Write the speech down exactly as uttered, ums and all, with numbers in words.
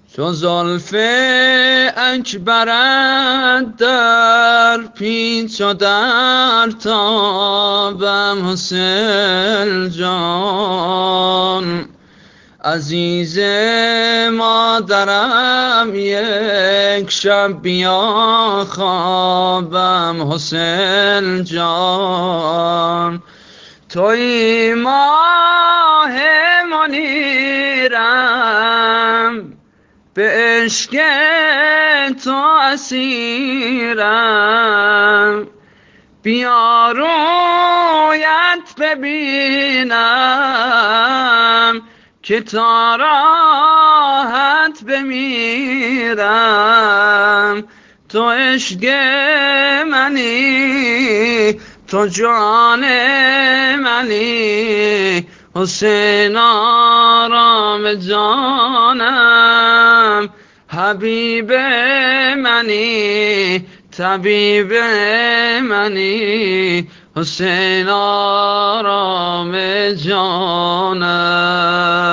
چو زلف اکبرت در پیچ و در تابم حسین جان، عزیز مادرم یک شب بیا خوابم حسین جان. توی ماه منیرم به عشق تو اسیرم، بیا رویت ببینم که تا راحت بمیرم. تو عشق منی، تو جان منی، حسین آرام جانم، حبیب منی، طبیب منی، حسین آرام جانم.